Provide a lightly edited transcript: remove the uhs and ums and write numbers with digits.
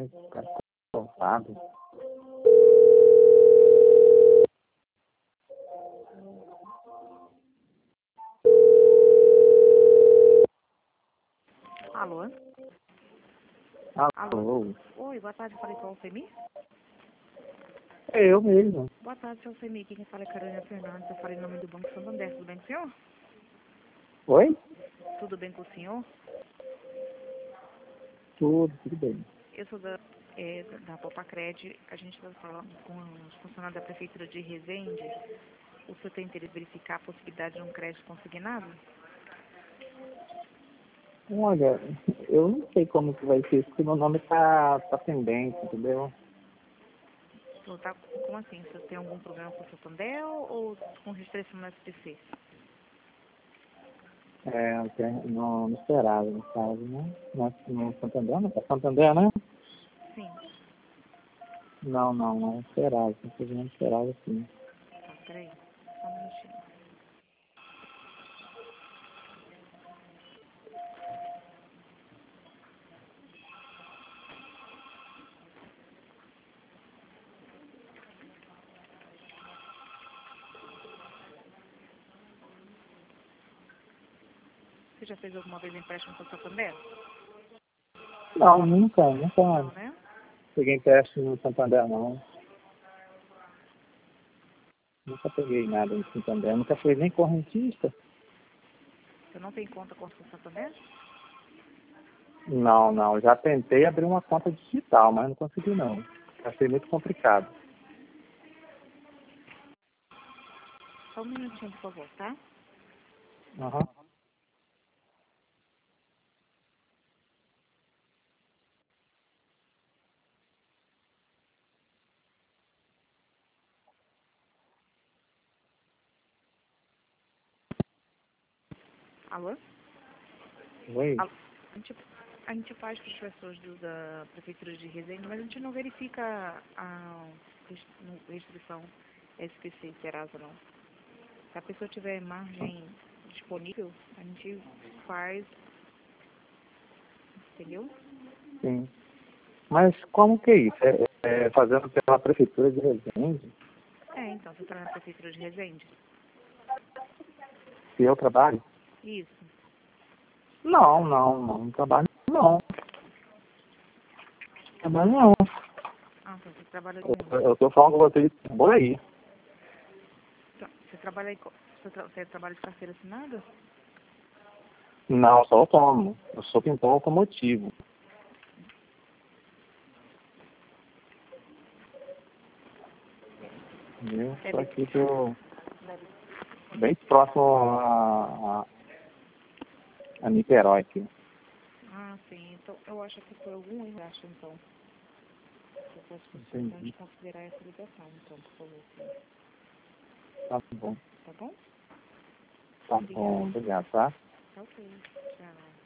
Ai, cara, cortado. Alô? Alô? Alô? Oi, boa tarde, falei com a Alcemir? É eu mesmo. Boa tarde, seu Alcemir. Quem fala é Carolina Fernandes. Eu falei em nome do Banco Santander. Tudo bem com o senhor? Oi? Tudo bem com o senhor? Tudo bem. Eu sou da Popacred. A gente está falando com os funcionários da Prefeitura de Resende. O senhor tem interesse em verificar a possibilidade de um crédito consignado? Olha, eu não sei como que vai ser, porque meu nome tá pendente, entendeu? O senhor tá, como assim? O senhor tem algum problema com o Santander ou com restrição no SPC? É, até não esperava, no caso, né? No Santander, não? É Santander, né? Sim. Não esperava, simplesmente esperava sim. Tá, peraí. Só um minutinho. Você já fez alguma vez empréstimo com o Santander? Não, nunca Não, né? peguei empréstimo no Santander, não. Nunca peguei nada no Santander, nunca fui nem correntista. Você não tem conta com o Santander? Não, já tentei abrir uma conta digital, mas não consegui não. Achei muito complicado. Só um minutinho, por favor, tá? Aham. Alô? Oi? Alô? A gente faz para as pessoas da Prefeitura de Resende, mas a gente não verifica a restrição SPC Serasa, não. Se a pessoa tiver margem disponível, a gente faz, entendeu? Sim. Mas como que é isso? É fazendo pela Prefeitura de Resende? Então, você está na Prefeitura de Resende? Se eu trabalho? Isso. Não trabalho não. Trabalho não. Ah, então você trabalha com... Eu tô falando com vocês por aí. Você trabalha, você trabalha de carteira assinada? Não, sou autônomo. Eu sou pintor automotivo. Eu estou aqui bem próximo a Niterói aqui. Ah, sim. Então, eu acho que foi algum erro, então. Eu peço para você então Entendi. desconsiderar essa ligação, então, por favor. Sim. Tá bom. Tá bom? Tá Obrigada. bom. Obrigado, tá? Tá ok. Tchau.